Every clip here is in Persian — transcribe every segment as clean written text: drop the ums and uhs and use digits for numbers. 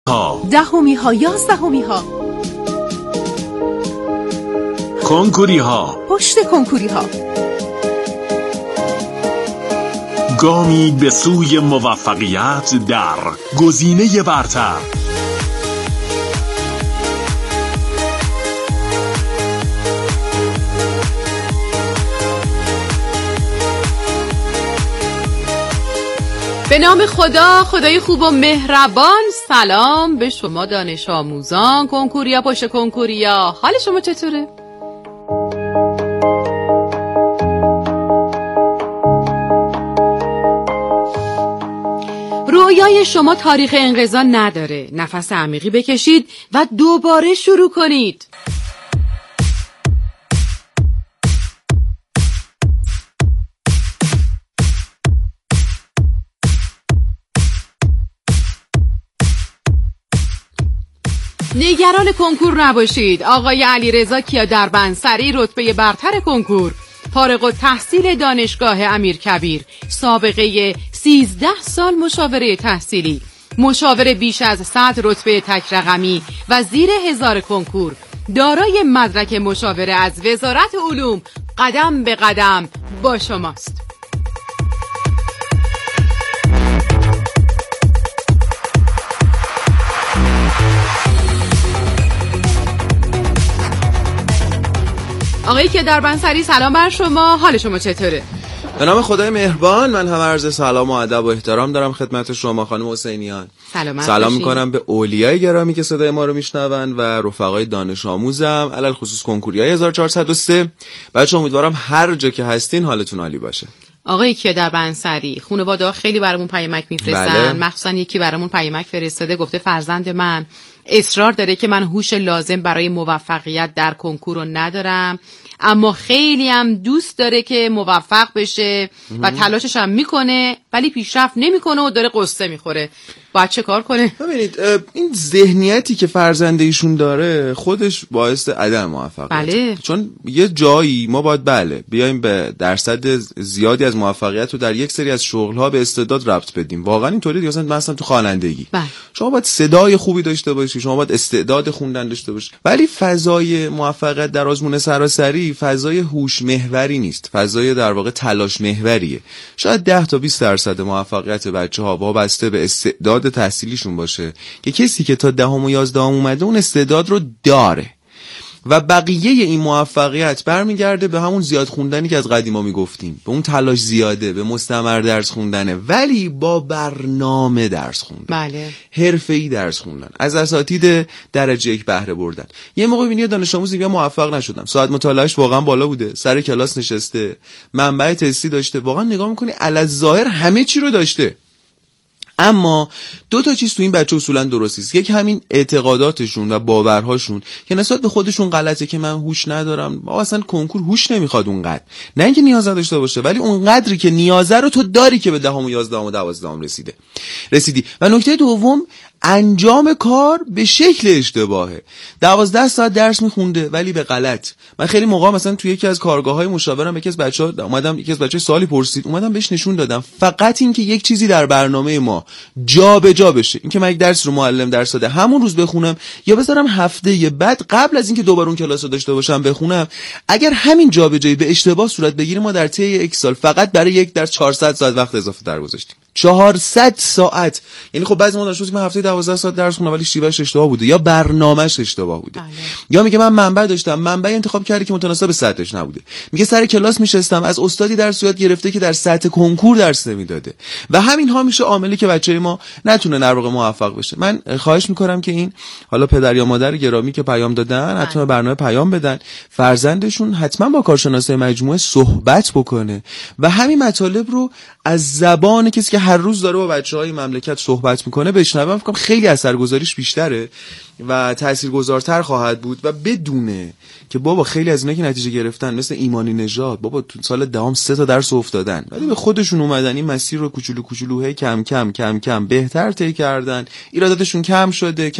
ها، دهمی ها، یازدهمی ها، کنکوری ها، پشت کنکوری ها، گامی به سوی موفقیت در گزینه برتر. به نام خدا، خدای خوب و مهربان. سلام به شما دانش آموزان، کنکوریا، پشت کنکوریا. حال شما چطوره؟ رویای شما تاریخ انقضا نداره. نفس عمیقی بکشید و دوباره شروع کنید. نگران کنکور نباشید. آقای علیرضا کیادربنسری، رتبه برتر کنکور، فارغ التحصیل دانشگاه امیرکبیر، سابقه 13 سال مشاوره تحصیلی، مشاوره بیش از 100 رتبه تک رقمی و زیر 1000 کنکور، دارای مدرک مشاوره از وزارت علوم، قدم به قدم با شماست. آقای کیادربنسری، سلام بر شما. حال شما چطوره؟ به نام خدای مهربان. من هم عرض سلام و ادب و احترام دارم خدمت شما خانم حسینیان. سلام میکنم به اولیای گرامی که صدای ما رو میشنون و رفقای دانش آموزم، علل خصوص کنکوریای 1403. بچه امیدوارم هر جا که هستین حالتون عالی باشه. آقای کیادربنسری، خانواده خیلی برامون پیامک میفرستن. مخصوصا یکی برامون پیامک فرستاده، گفته فرزند من اصرار داره که من هوش لازم برای موفقیت در کنکور رو ندارم، اما خیلی هم دوست داره که موفق بشه و تلاشش هم میکنه، ولی پیشرفت نمیکنه و داره قصه میخوره. باید چه کار کنه؟ ببینید، این ذهنیتی که فرزند ایشون داره خودش باعث عدم موفقیت. بله. چون یه جایی ما باید بیایم به درصد زیادی از موفقیت رو در یک سری از شغل‌ها به استعداد ربط بدیم. واقعا اینطوری دیگه. مثلا تو خوانندگی شما باید صدای خوبی داشته باشی، شما باید استعداد خوندن داشته باشی، ولی فضای موفقیت در آزمون سراسری فضای هوش محوری نیست، فضای در واقع تلاش محوریه. شاید 10 تا 20% موفقیت بچه‌ها وابسته به استعداد تحصیلیشون باشه که کسی که تا 10 و 11 اومده اون استعداد رو داره و بقیه این موفقیت برمیگرده به همون زیاد خوندنی که از قدیما میگفتیم، به اون تلاش زیاده، به مستمر درس خوندنه، ولی با برنامه درس خوندن. بله. حرفه‌ای درس خوندن، از اساتید درجه 1 بهره بردن. یه موقع ببینید دانش آموزی میگه موفق نشدم، ساعت مطالعهش واقعا بالا بوده، سر کلاس نشسته، منبع تستی داشته، واقعا نگاه میکنی الظاهر همه چی رو داشته، اما 2 تا چیز تو این بچه اصولا درست نیست. یک همین اعتقاداتشون و باورهاشون که نسبت به خودشون غلطه که من هوش ندارم. اصلا کنکور هوش نمیخواد اونقدر، نه اینکه نیاز داشته باشه، ولی اونقدری که نیازه رو تو داری که به 10 و 11 و 12 رسیدی. و نکته دوم، انجام کار به شکل اشتباهه. 12 ساعت درس میخونده ولی به غلط. من خیلی موقع مثلا تو یکی از کارگاه‌های مشاورم یکی از بچه‌ها سوالی پرسید، اومدم بهش نشون دادم فقط این که یک چیزی در برنامه ما جابجا بشه، این که من یک درس رو معلم درس داده همون روز بخونم یا بذارم هفته بعد قبل از اینکه دوباره اون کلاس رو داشته باشم بخونم، اگر همین جابجایی به اشتباه صورت بگیره ما در طی یک سال فقط برای یک درس 400 ساعت وقت اضافه در گذاشتیم. 400 ساعت. یعنی خب بعضی ما داشتیم هفته 12 ساعت درس خوندم ولی شیوهش اشتباه بوده یا برنامه‌اش اشتباه بوده. یا میگه من منبع داشتم، منبع انتخاب کردی که متناسب سطحش نبوده. میگه سر کلاس میشستم از استادی درس یاد گرفته که در سطح کنکور درس نمیداده. و همین ها میشه عاملی که بچه ما نتونه در واقع موفق بشه. من خواهش میکنم که این حالا پدر یا مادر گرامی که پیام دادن حتما برنامه پیام بدن، فرزندشون حتما با کارشناسای مجموعه صحبت بکنه و همین مطالب رو از زبان کسی که هر روز داره با بچه‌های مملکت صحبت میکنه بشنوم. فکر کنم خیلی اثرگذاریش بیشتره و تاثیرگذارتر خواهد بود و بدونه که بابا خیلی از اینا که نتیجه گرفتن مثل ایمانی نژاد، بابا تو سال دهم 3 تا درس افتادن ولی به خودشون اومدن این مسیر رو کوچولو کوچولو هی کم کم کم کم بهتر طی کردن، ایراداتشون کم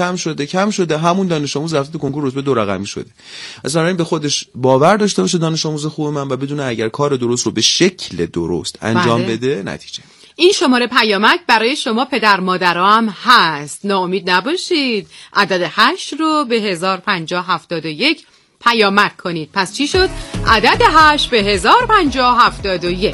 شده، همون دانش آموز رفته تو کنکور رتبه 2 رقمی شده. اصلا این به خودش باور داشته باشه دانش آموز خوب من و بدونه اگر کار درست رو به شکل درست انجام بده نتیجه این شماره پیامک برای شما پدر مادرها هم هست. ناامید نباشید. عدد 8 رو به 105071 پیامک کنید. پس چی شد؟ عدد 8 به 105071.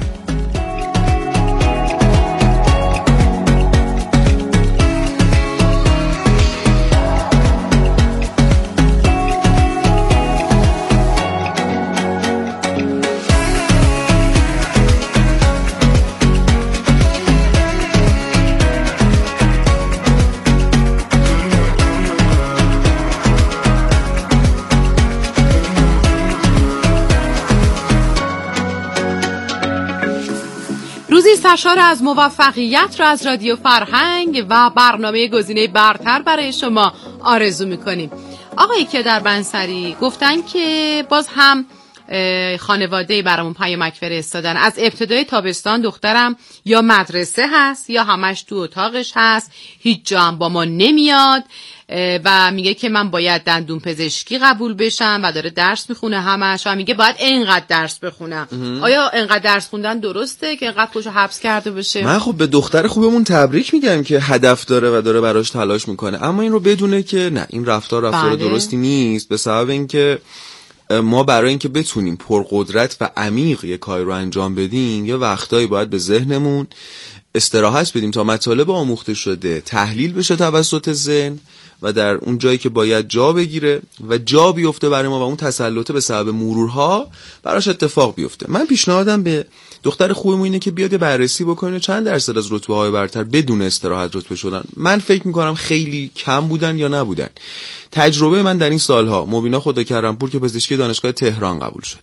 روزی سرشار از موفقیت را از رادیو فرهنگ و برنامه گزینه برتر برای شما آرزو میکنیم. آقای کیادر بنصری گفتن که باز هم خانواده برامون پیامک فرستادن. از ابتدای تابستان دخترم یا مدرسه هست یا همش تو اتاقش هست، هیچ جا هم با ما نمیاد و میگه که من باید دندون پزشکی قبول بشم و داره درس میخونه همش و میگه باید اینقدر درس بخونم. آیا اینقدر درس خوندن درسته که اینقدر خودشو حبس کرده باشه؟ من خب به دختر خوبمون تبریک میگم که هدف داره و داره براش تلاش میکنه، اما این رو بدونه که نه، این رفتار درستی نیست، به سبب اینکه ما برای اینکه بتونیم پرقدرت و عمیق یک کاری رو انجام بدیم یه وقتایی باید به ذهنمون استراحت بدیم تا مطالب آموخته شده تحلیل بشه توسط ذهن و در اون جایی که باید جا بگیره و جا بیفته برای ما و اون تسلطه به سبب مرورها براش اتفاق بیفته. من پیشنهادم به دختر خوبمون اینه که بیاد بررسی بکنه چند درصد از رتبه‌های برتر بدون استراحت رتبه شدن. من فکر میکنم خیلی کم بودن یا نبودن. تجربه من در این سالها، مبینا خداکرم‌پور که پزشکی دانشگاه تهران قبول شده،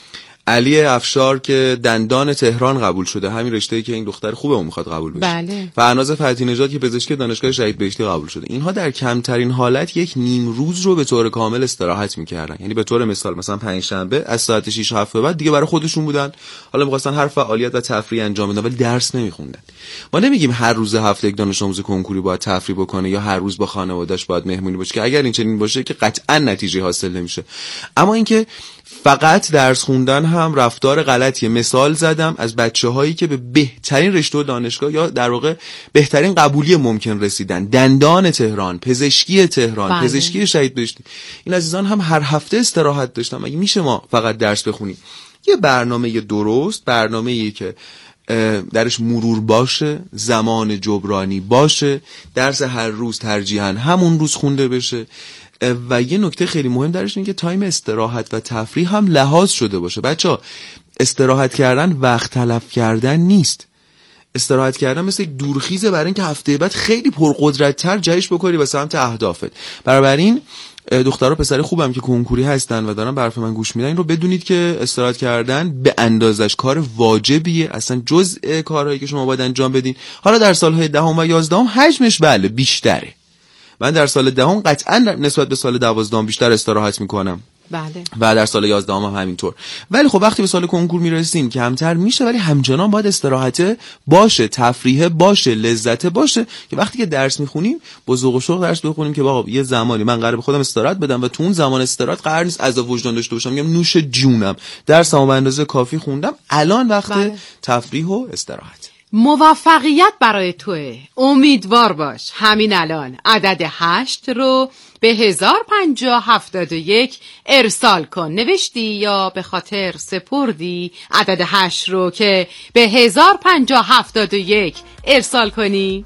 علی افشار که دندان تهران قبول شده، همین رشته‌ای که این دختر خوبمون میخواد قبول بشه، بله. فرناز فتحی نژاد که پزشکی دانشگاه شهید بهشتی قبول شده، اینها در کمترین حالت یک نیم روز رو به طور کامل استراحت میکردن. یعنی به طور مثال مثلا پنجشنبه از ساعت 6 7 بعد دیگه برای خودشون بودن، حالا می‌خواستن هر فعالیت و تفریح انجام بدن ولی درس نمیخوندن. ما نمیگیم هر روز هفته یک دانش آموز کنکوری باید تفریح بکنه یا هر روز با خانواده‌اش باید مهمونی باشه، که اگر این چنین باشه که قطعا نتیجه حاصل نمیشه. اما اینکه فقط درس خوندن هم رفتار غلطیه. مثال زدم از بچه‌هایی که به بهترین رشته دانشگاه یا در واقع بهترین قبولی ممکن رسیدن، دندان تهران، پزشکی تهران، پزشکی شهید بهشتی، این عزیزان هم هر هفته استراحت داشتن. مگه میشه ما فقط درس بخونیم؟ یه برنامه درست، برنامه‌ای که درش مرور باشه، زمان جبرانی باشه، درس هر روز ترجیحاً همون روز خونده بشه و یه نکته خیلی مهم درش اینه که تایم استراحت و تفریح هم لحاظ شده باشه. بچه‌ها استراحت کردن وقت تلف کردن نیست. استراحت کردن مثل یک دورخیزه برای اینکه هفته بعد خیلی پرقدرت‌تر جهش بکنی به سمت اهدافت. بنابراین دخترها پسر خوبم که کنکوری هستن و دارن به حرف من گوش میدن، این رو بدونید که استراحت کردن به اندازش کار واجبیه، اصلا جزء کارهایی که شما باید انجام بدین. حالا در سالهای 10 و 11 حجمش بله بیشتره. من در سال 10 قطعا نسبت به سال 12 بیشتر استراحت میکنم. بله. و در سال 11 هم همینطور. ولی خب وقتی به سال کنکور میرسیم کمتر میشه، ولی همچنان باید استراحت باشه، تفریح باشه، لذت باشه، که وقتی که درس میخونیم با ذوق و شوق درس بخونیم که واقعا یه زمانی من قراره به خودم استراحت بدم و تو اون زمان استراحت قرار نیست عذاب وجدان داشته باشم، میگم نوش جونم درسمو به اندازه کافی خوندم، الان وقت تفریح و استراحت. موفقیت برای توه، امیدوار باش. همین الان عدد 8 رو به 105071 ارسال کن. نوشتی یا به خاطر سپردی عدد 8 رو که به 105071 ارسال کنی؟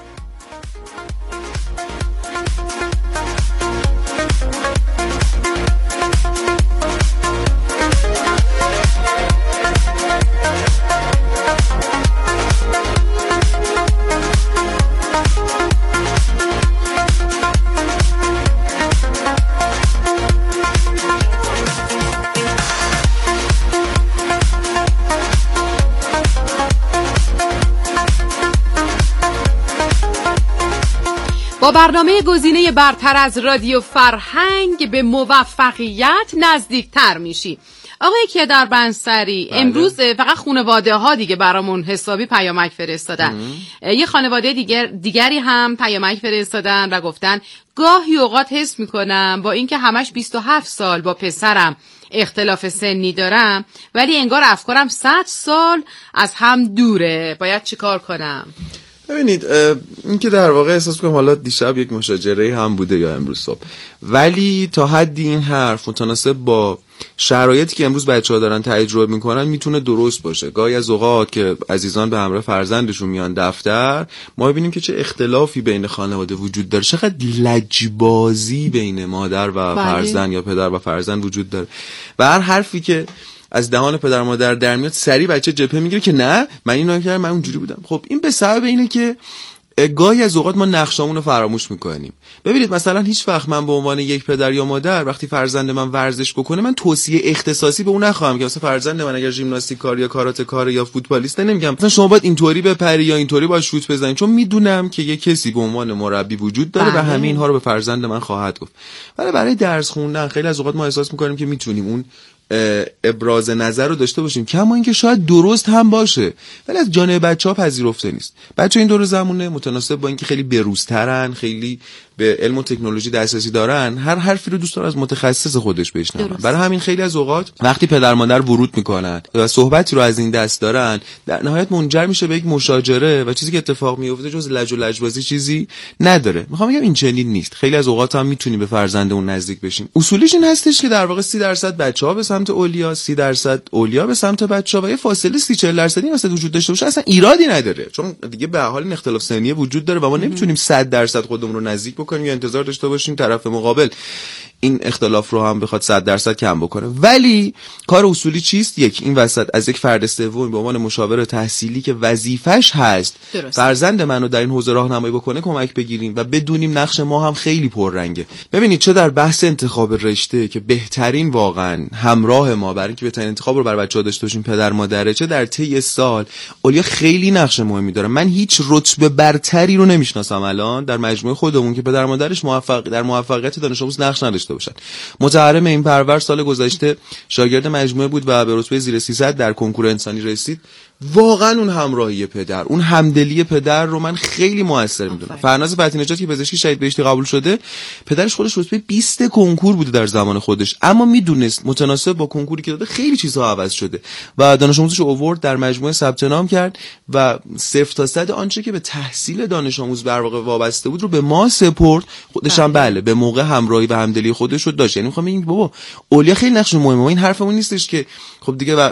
با برنامه گزینه برتر از رادیو فرهنگ به موفقیت نزدیکتر میشی. آقای کیادر بنصری، امروز فقط خانواده ها دیگه برامون حسابی پیامک فرستادن. یه خانواده دیگری هم پیامک فرستادن و گفتن گاهی اوقات حس میکنم با اینکه همش 27 سال با پسرم اختلاف سنی دارم ولی انگار افکارم 100 سال از هم دوره. باید چیکار کنم؟ ببینید این که در واقع احساس کنم حالا دیشب یک مشاجره هم بوده یا امروز صبح، ولی تا حدی این حرف متناسب با شرایطی که امروز بچه‌ها دارن تجربه میکنن میتونه درست باشه. گاهی از اوقات که عزیزان به همراه فرزندشون میان دفتر، ما ببینیم که چه اختلافی بین خانواده وجود داره، چقدر لجبازی بین مادر و فرزند یا پدر و فرزند وجود داره و هر حرفی که از دهان پدر مادر در میاد سری بچه جبهه میگیره که نه من اینو کردم، من اونجوری بودم. خب این به سبب اینه که گاهی از اوقات ما نقشامون رو فراموش میکنیم. ببینید مثلا هیچ وقت من به عنوان یک پدر یا مادر وقتی فرزند من ورزش بکنه من توصیه اختصاصی به اون نخواهم که مثلا فرزند من اگر ژیمناستیک کار یا کاراته کار یا فوتبالیسته نمیگم مثلا شما باید اینطوری بپری یا اینطوری باید شوت بزنید، چون میدونم که یک کسی به عنوان مربی وجود داره و همه اینها رو به فرزند من خواهد گفت. ولی برای درس خوندن خیلی از اوقات ما احساس میکنیم که میتونیم اون ابراز نظر رو داشته باشیم، کما اینکه شاید درست هم باشه ولی از جانب بچه‌ها پذیرفته نیست. بچه‌ها این دور زمونه متناسب با اینکه خیلی بروزترن، خیلی به علم و تکنولوژی دسترسی دارن، هر حرفی رو دوست داره از متخصص خودش بشنوه. برای همین خیلی از اوقات وقتی پدر مادر ورود میکنن و صحبتی رو از این دست دارن در نهایت منجر میشه به یک مشاجره و چیزی که اتفاق میفته جز لج و لجبازی چیزی نداره. میخوام بگم این چنین نیست. خیلی از اوقات هم میتونی به فرزندمون نزدیک بشیم. اصولیش این هستش که در واقع 30% بچه‌ها به سمت اولیا، 30% اولیا به سمت بچه‌ها و یه فاصله 30-40% این وسط وجود داشته باشه اصلا ایرادی نداره، چون دیگه به هر حال این اختلاف سنی وجود داره و ما نمیتونیم 100% خودمون رو نزدیک بکنیم یا انتظار داشته باشیم طرف مقابل این اختلاف رو هم بخواد 100% کم بکنه. ولی کار اصولی چیست؟ این وسط از یک فرد سوم به عنوان مشاور تحصیلی که وظیفش هست فرزند منو در این حوزه راهنمایی بکنه کمک بگیریم و بدونیم نقش ما هم خیلی پررنگه. ببینید چه در بحث انتخاب رشته که بهترین واقعا همراه ما برای اینکه بهترین انتخاب رو برای بچه‌ها داشته باشیم پدر مادره، چه در طی سال اولیا خیلی نقش مهمی داره. من هیچ رتبه برتری رو نمیشناسم الان در مجموعه خودمون که پدر مادرش موفقیت دانش آموز نقش نداشته باشن. متحرم این پرور سال گذشته شاگرد مجموعه بود و به رتبه زیر 300 در کنکور انسانی رسید. واقعا اون همراهی پدر، اون همدلی پدر رو من خیلی موثر میدونم. فرناز فتحی نژاد که پزشکی شهید بهشتی قبول شده، پدرش خودش رتبه 20 کنکور بوده در زمان خودش، اما میدونست متناسب با کنکوری که داده خیلی چیزها عوض شده و دانش آموزش رو آورد در مجموعه ثبت نام کرد و 0 تا 100 آنچه که به تحصیل دانش آموز در واقع وابسته بود رو به ما سپرد. خودش هم بله به موقع همراهی و همدلی خودش رو داشت. یعنی میخوام بگم بابا اولیا خیلی نقش مهمه. این حرفمون نیستش که خب دیگه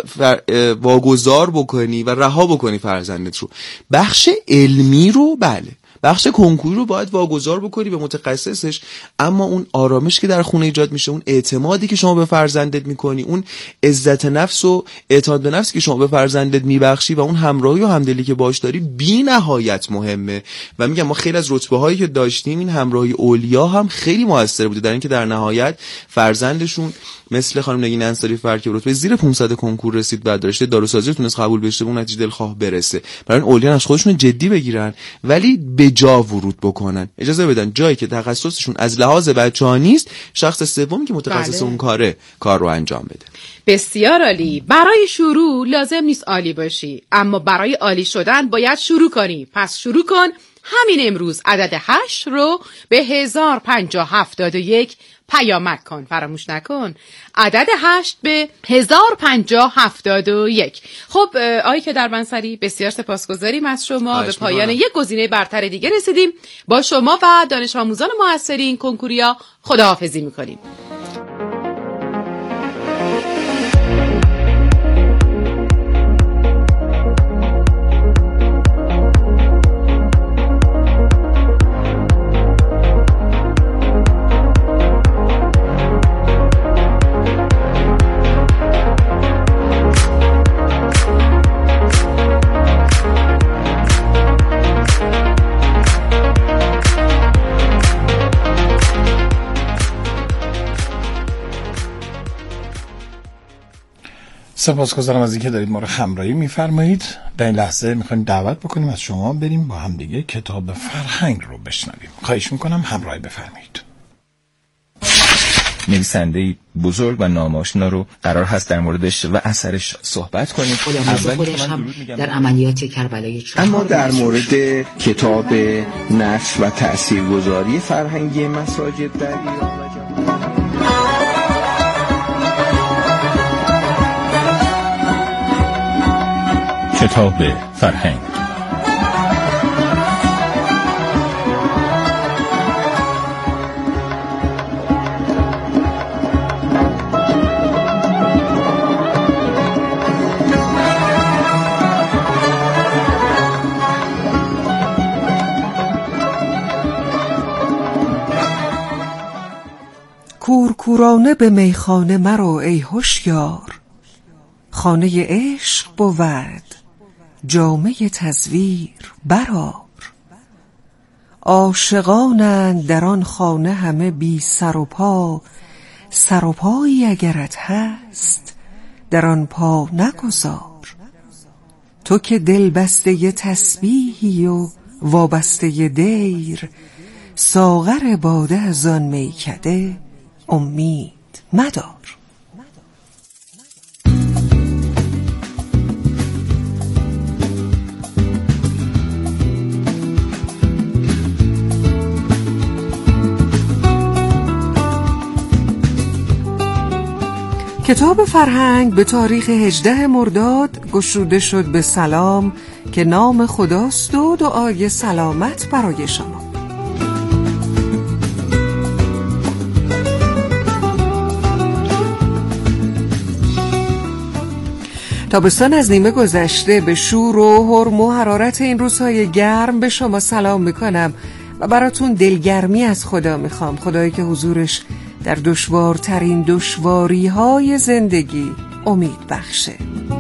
واگذار بکنی و رها بکنی فرزندت رو. بخش علمی رو بله، بخش کنکوری رو باید واگذار بکنی به متخصصش، اما اون آرامش که در خونه ایجاد میشه، اون اعتمادی که شما به فرزندت میکنی، اون عزت نفس و اعتماد به نفسی که شما به فرزندت میبخشی و اون همراهی و همدلی که باش داری بی نهایت مهمه. و میگم ما خیلی از رتبه هایی که داشتیم این همراهی اولیا هم خیلی موثر بوده در اینکه در نهایت فرزندشون مثل خانم نگین انصاری فر که رتبه زیر 500 کنکور رسید بعد رشته داروسازی تونست قبول بشه، اون نتیجه دلخواه برسه. برای این اولیا از خودشون جدی بگیرن ولی به جا ورود بکنن، اجازه بدن جایی که تخصصشون از لحاظ بچه‌ها نیست شخص سومی که متخصص اون کار رو انجام بده. بسیار عالی. برای شروع لازم نیست عالی باشی، اما برای عالی شدن باید شروع کنی. پس شروع کن همین امروز. عدد 8 رو به 105071 پیامک کن. فراموش نکن عدد 8 به 105071. خب آقای کدرمنصری بسیار سپاسگزاریم از شما. به پایان یک گزینه برتر دیگه رسیدیم. با شما و دانش آموزان موثرین کنکوریا خداحافظی میکنیم. سپاسگزارم از اینکه دارید ما رو همراهی می‌فرمایید. در این لحظه می‌خوایم دعوت بکنیم از شما بریم با هم دیگه کتاب فرهنگ رو بشنویم. خواهش می‌کنم همراهی بفرمایید. نویسنده بزرگ و ناماشنا رو قرار هست در موردش و اثرش صحبت کنیم. خودش هم در عملیات کربلای 4 اما در مورد کتاب نشر و تاثیرگذاری فرهنگی مساجد در ایران و جهان کتاب فرهنگ. کورکورانه به میخانه مرو ای هوشیار، خانه عشق بود جامه تزویر برآر. عاشقانند در آن خانه همه بی سر و پا، سر و پایی اگرت هست در آن پا نگذار. تو که دل بسته ی تسبیحی و وابسته ی دیر، ساغر باده از آن میکده امید مدار. کتاب فرهنگ به تاریخ 18 مرداد گشوده شد به سلام که نام خداست و دعای سلامت برای شما. تابستان از نیمه گذشته. به شور و حرم و حرارت این روزهای گرم به شما سلام میکنم و براتون دلگرمی از خدا میخوام. خدایی که حضورش در دشوارترین دشواری‌های زندگی امید بخشه.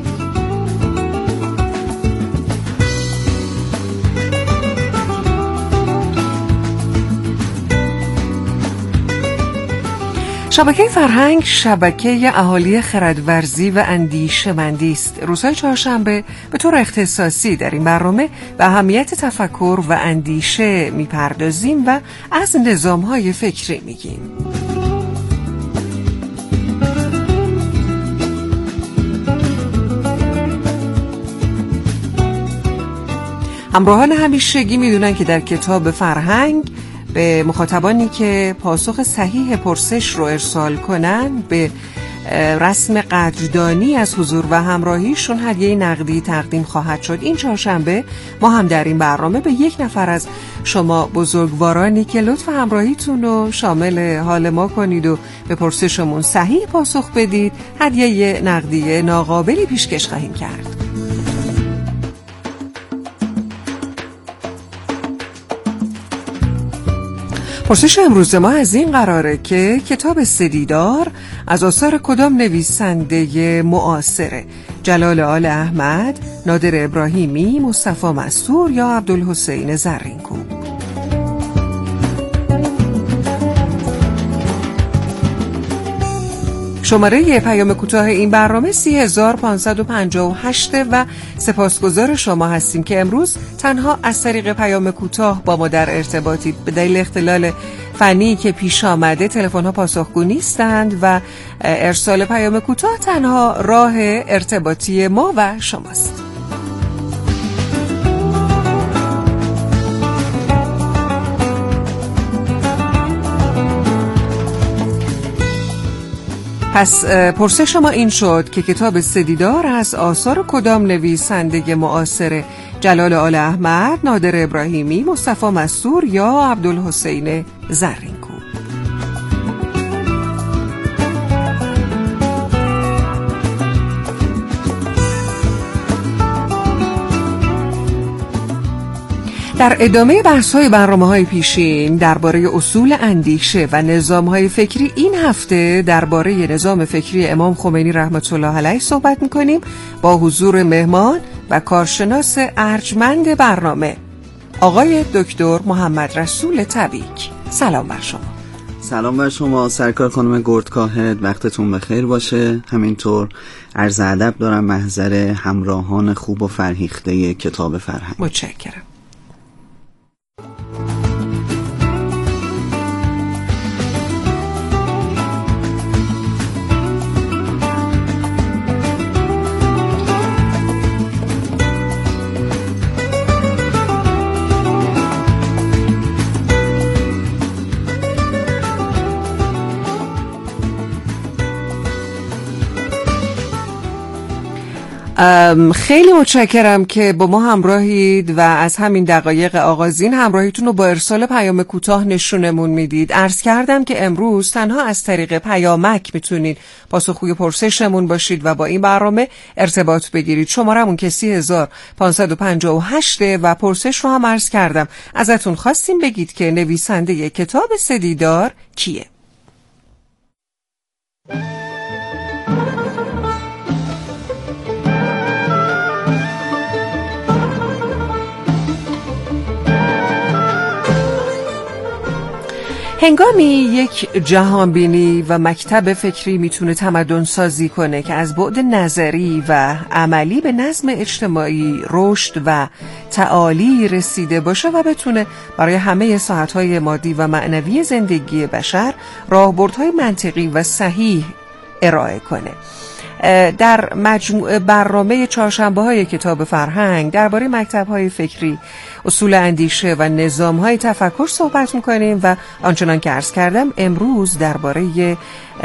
شبکه فرهنگ شبکه اهالی خردورزی و اندیشمندی است. روزهای چهارشنبه به طور اختصاصی در این برنامه به اهمیت تفکر و اندیشه میپردازیم و از نظام‌های فکری میگیم. همراهان همیشگی میدونن که در کتاب فرهنگ به مخاطبانی که پاسخ صحیح پرسش رو ارسال کنن به رسم قدردانی از حضور و همراهیشون هدیه نقدی تقدیم خواهد شد. این چهارشنبه ما هم در این برنامه به یک نفر از شما بزرگوارانی که لطف همراهیتون رو شامل حال ما کنید و به پرسشمون صحیح پاسخ بدید هدیه نقدی ناقابلی پیشکش خواهیم کرد. پرسش امروز ما از این قراره که کتاب سدیدار از آثار کدام نویسنده معاصره؟ جلال آل احمد، نادر ابراهیمی، مصطفی مستور یا عبدالحسین زرینکو؟ شماره پیام کوتاه این برنامه 30558 و سپاسگزار شما هستیم که امروز تنها از طریق پیام کوتاه با ما در ارتباطید. به دلیل اختلال فنی که پیش آمده تلفن‌ها پاسخگو نیستند و ارسال پیام کوتاه تنها راه ارتباطی ما و شماست. پس پرسش ما این شد که کتاب سدیدار از آثار کدام نویسنده معاصر؟ جلال آل احمد، نادر ابراهیمی، مصطفی مستور یا عبدالحسین زرینکو؟ در ادامه بحث‌های برنامه‌های پیشین درباره اصول اندیشه و نظام‌های فکری، این هفته درباره نظام فکری امام خمینی رحمت الله علیه صحبت می‌کنیم با حضور مهمان و کارشناس ارجمند برنامه آقای دکتر محمد رسول تبیک. سلام بر شما. سلام بر شما سرکار خانم گردکاهد، وقتتون بخیر باشه. همینطور عرض ادب دارم محضر همراهان خوب و فرهیخته کتاب فرهنگ. متشکرم. خیلی متشکرم که با ما همراهید و از همین دقایق آغازین همراهیتون رو با ارسال پیام کوتاه نشونمون میدید. عرض کردم که امروز تنها از طریق پیامک میتونید پاسخگوی پرسشمون باشید و با این برنامه ارتباط بگیرید. شمارمون که 30558 و پرسش رو هم عرض کردم. ازتون خواستیم بگید که نویسنده کتاب سه دیدار کیه؟ هنگامی یک جهانبینی و مکتب فکری میتونه تمدن سازی کنه که از بعد نظری و عملی به نظم اجتماعی رشد و تعالی رسیده باشه و بتونه برای همه ساعتهای مادی و معنوی زندگی بشر راهبردهای منطقی و صحیح ارائه کنه. در مجموع برنامه چهارشنبه‌های کتاب فرهنگ درباره مکتب‌های فکری، اصول اندیشه و نظام‌های تفکر صحبت می‌کنیم و آنچنان که عرض کردم امروز درباره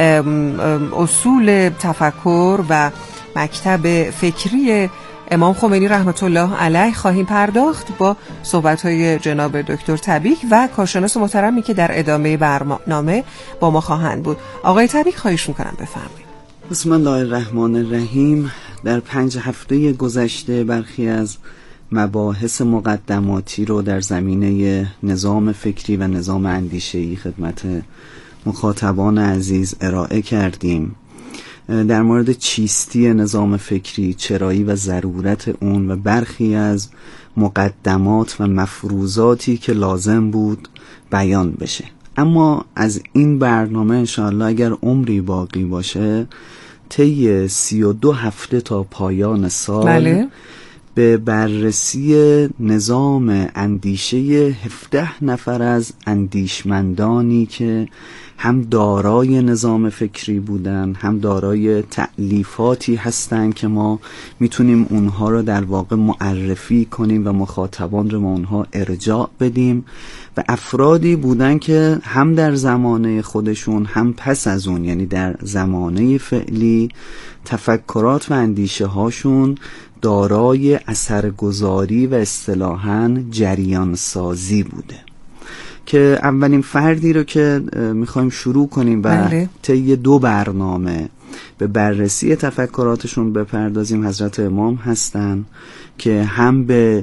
اصول تفکر و مکتب فکری امام خمینی رحمت الله علیه خواهیم پرداخت با صحبت‌های جناب دکتر تبیک و کارشناس محترمی که در ادامه برنامه با ما خواهند بود. آقای تبیک خواهش می‌کنم بفرمایید. بسم الله الرحمن الرحیم. در 5 هفته گذشته برخی از مباحث مقدماتی رو در زمینه نظام فکری و نظام اندیشه‌ای خدمت مخاطبان عزیز ارائه کردیم. در مورد چیستی نظام فکری، چرایی و ضرورت اون و برخی از مقدمات و مفروضاتی که لازم بود بیان بشه. اما از این برنامه انشاءالله اگر عمری باقی باشه طی 32 هفته تا پایان سال به بررسی نظام اندیشه 17 نفر از اندیشمندانی که هم دارای نظام فکری بودن، هم دارای تألیفاتی هستن که ما میتونیم اونها رو در واقع معرفی کنیم و مخاطبان رو ما اونها ارجاع بدیم، و افرادی بودن که هم در زمانه خودشون هم پس از اون، یعنی در زمانه فعلی، تفکرات و اندیشه هاشون دارای اثرگذاری و اصطلاحاً جریان سازی بوده. که اولین فردی رو که میخوایم شروع کنیم و طی 2 برنامه به بررسی تفکراتشون بپردازیم حضرت امام هستن که هم به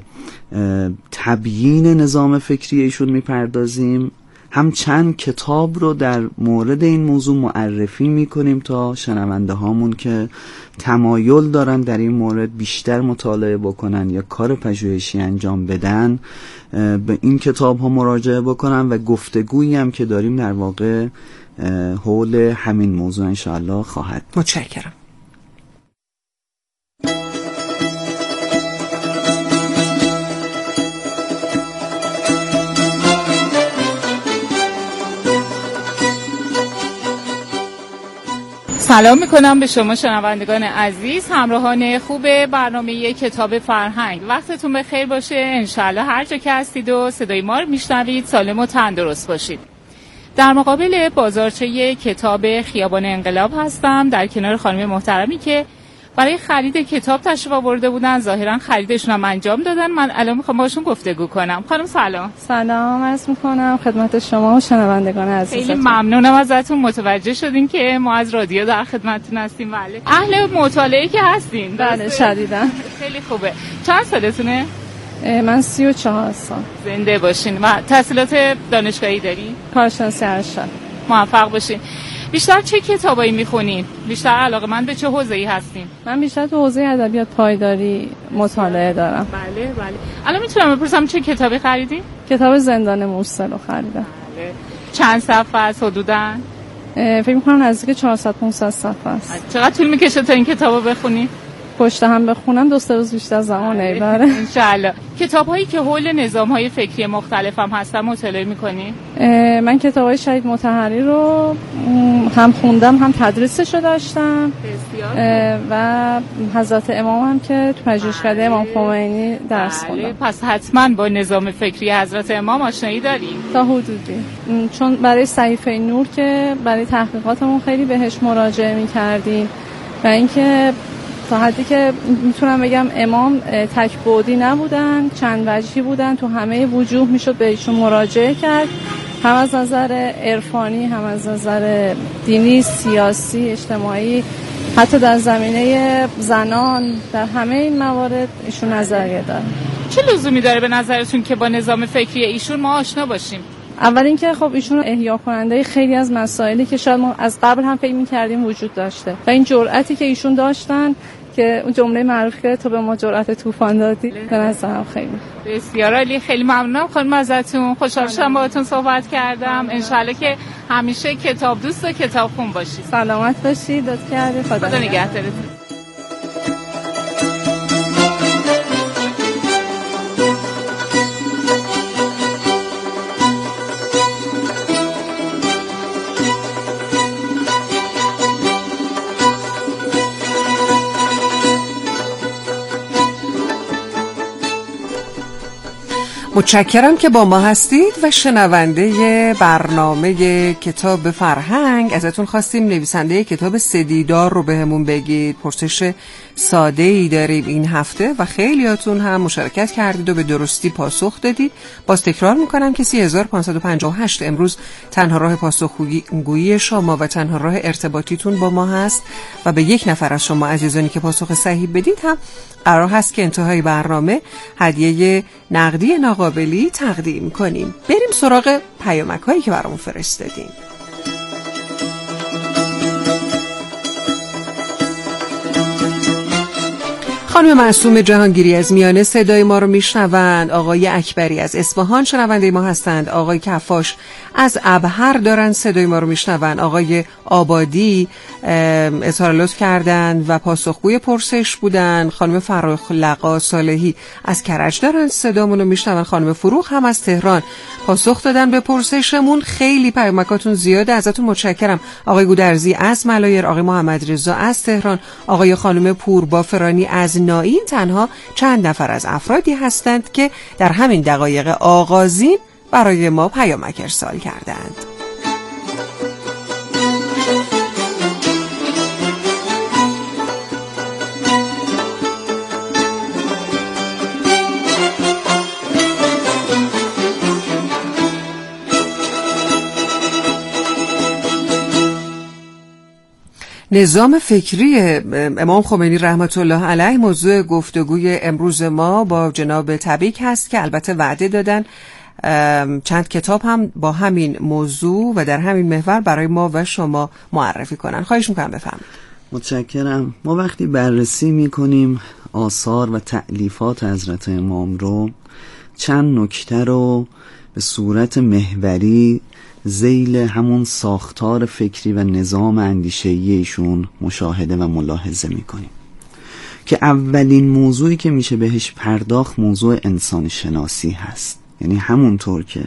تبیین نظام فکری ایشون میپردازیم، هم چند کتاب رو در مورد این موضوع معرفی میکنیم تا شنونده هامون که تمایل دارن در این مورد بیشتر مطالعه بکنن یا کار پژوهشی انجام بدن به این کتاب ها مراجعه بکنن و گفتگویی هم که داریم در واقع حول همین موضوع انشاءالله خواهد. متشکرم. سلام میکنم به شما شنوندگان عزیز، همراهان خوب برنامه کتاب فرهنگ. وقتتون بخیر باشه. انشالله هر جا که هستید و صدای ما رو میشنوید سالم و تندرست باشید. در مقابل بازارچه کتاب خیابان انقلاب هستم در کنار خانم محترمی که برای خرید کتاب تشریف آورده بودن. ظاهرا خریدشون هم انجام دادن. من الان میخوام باشون گفتگو کنم. خانم سلام. سلام عرض میکنم خدمت شما و شنوندگان عزیزتون. خیلی ممنونم ازتون، متوجه شدیم که ما از رادیو در خدمتتون هستیم. بله. اهل مطالعه که هستین؟ بله شدیداً. خیلی خوبه. چند سالتونه؟ من 34 سال. زنده باشین. و تحصیلات دانشگاهی داری؟ کارشناسی ارشد. موفق باشین. بیشتر چه کتابایی میخونین؟ بیشتر علاقه‌مند به چه حوزه‌ای هستین؟ من بیشتر تو حوزه ادبیات پایداری مطالعه دارم. بله بله. الان میتونم بپرسم چه کتابی خریدین؟ کتاب زندان موصل رو خریدم. بله. چند صفحه است حدوداً؟ فکر می‌کنم نزدیک 400 500 صفحه است. چقدر طول میکشه تا این کتابو بخونی؟ پشت هم بخونم 2-3 روز بیشتر زمان نمیبره ان شاءالله. کتاب‌هایی که حول نظام‌های فکری مختلف هم هستن مطالعه می‌کنی؟ من کتاب‌های شهید مطهری رو هم خوندم هم تدریسش رو داشتم. بسیار. و حضرت امام هم که تو پژوهشکده امام خمینی درس خوندم. پس حتما با نظام فکری حضرت امام آشنایی داریم تا حدودی، چون برای صحیفه نور که برای تحقیقاتمون خیلی بهش مراجعه می‌کردیم و اینکه تا حدی که میتونم بگم امام تک‌بعدی نبودن، چند وجهی بودن، تو همه وجوه میشد به ایشون مراجعه کرد، هم از نظر عرفانی، هم از نظر دینی، سیاسی، اجتماعی، حتی در زمینه زنان، در همه این موارد ایشون نظریه دارن. چه لزومی داره به نظرتون که با نظام فکری ایشون ما آشنا باشیم؟ اول اینکه خب ایشون احیا کننده خیلی از مسائلی که شاید ما از قبل هم فکر می‌کردیم وجود داشته و این جرأتی که ایشون داشتن که اون جمله معروف که تو به ما جرأت طوفان دادی به نظرم خیلی بسیار عالی. خیلی ممنونم خانم ازتون، خوشحال شدم باهاتون صحبت کردم. انشالله که همیشه کتاب دوست و کتاب خون باشید. سلامت باشید. لطف کردید. خدا نگهدارتون. متشکرم که با ما هستید و شنونده برنامه کتاب فرهنگ. ازتون خواستیم نویسنده کتاب سدیدار رو بهمون بگید. پرسش ساده‌ای داریم این هفته و خیلیاتون هم مشارکت کردید و به درستی پاسخ دادید. باز تکرار میکنم که 3558 امروز تنها راه پاسخگویی شما و تنها راه ارتباطیتون با ما هست و به یک نفر از شما عزیزانی که پاسخ صحیح بدید هم قرار هست که انتهای برنامه هدیه نقدی ناقابلی تقدیم کنیم. بریم سراغ پیامک هایی که برامون فرستادین. خانم معصوم جهانگیری از میانه صدای ما رو میشنوند. آقای اکبری از اصفهان شنونده ما هستند. آقای کفاش از ابهر دارن صدای ما رو میشنوند. آقای آبادی اظهار لطف کردند و پاسخگوی پرسش بودن. خانم فرخ لقا صالحی از کرج دارن صدامون رو میشنوند. خانم فروخ هم از تهران پاسخ دادن به پرسشمون. خیلی پیامکاتون زیاده، ازتون متشکرم. آقای گودرزی از ملایر، آقای محمد رضا از تهران، آقای خانم پوربافرانی از نائین تنها چند نفر از افرادی هستند که در همین دقایق آغازین برای ما پیامک ارسال کردند. نظام فکری امام خمینی رحمت الله علیه موضوع گفتگوی امروز ما با جناب تبریک هست که البته وعده دادن چند کتاب هم با همین موضوع و در همین محور برای ما و شما معرفی کنن. خواهش میکنم بفرمایید. متشکرم. ما وقتی بررسی میکنیم آثار و تألیفات حضرت امام رو، چند نکته رو به صورت محوری ذیل همون ساختار فکری و نظام اندیشه‌ای ایشون مشاهده و ملاحظه میکنیم که اولین موضوعی که میشه بهش پرداخت موضوع انسان شناسی هست. یعنی همونطور که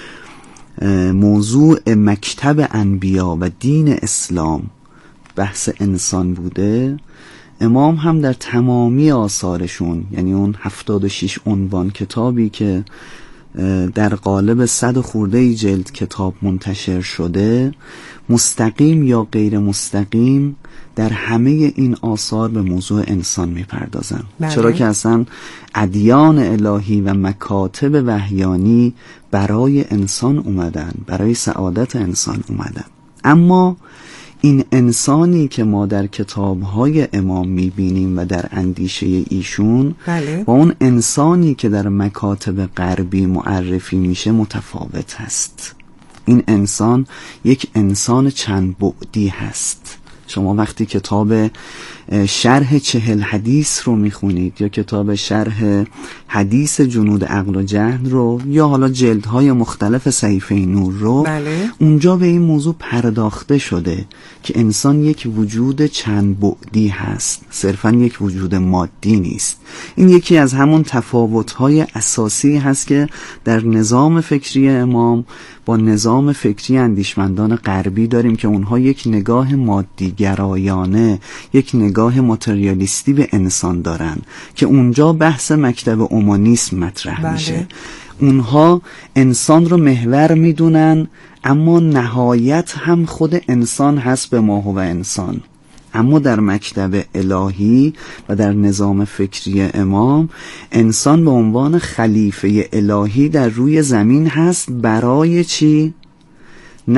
موضوع مکتب انبیا و دین اسلام بحث انسان بوده، امام هم در تمامی آثارشون، یعنی اون 76 عنوان کتابی که در قالب 100 خورده جلد کتاب منتشر شده، مستقیم یا غیر مستقیم در همه این آثار به موضوع انسان میپردازن. چرا که اصلا ادیان الهی و مکاتب وحیانی برای انسان اومدن، برای سعادت انسان اومدن. اما این انسانی که ما در کتاب‌های امام می‌بینیم و در اندیشه ایشون با اون انسانی که در مکاتب غربی معرفی میشه متفاوت هست. این انسان یک انسان چند بعدی هست. شما وقتی کتاب شرح 40 حدیث رو میخونید یا کتاب شرح حدیث جنود عقل و جهل رو یا حالا جلدهای مختلف صحیفه نور رو، اونجا به این موضوع پرداخته شده که انسان یک وجود چند بعدی هست، صرفا یک وجود مادی نیست. این یکی از همون تفاوت‌های اساسی هست که در نظام فکری امام با نظام فکری اندیشمندان غربی داریم که اونها یک نگاه مادیگرایانه، یک نگاه ماتریالیستی به انسان دارن که اونجا بحث مکتب اومانیسم مطرح میشه. اونها انسان رو محور میدونن، اما نهایت هم خود انسان هست به ما و انسان. اما در مکتب الهی و در نظام فکری امام انسان به عنوان خلیفه الهی در روی زمین هست. برای چی؟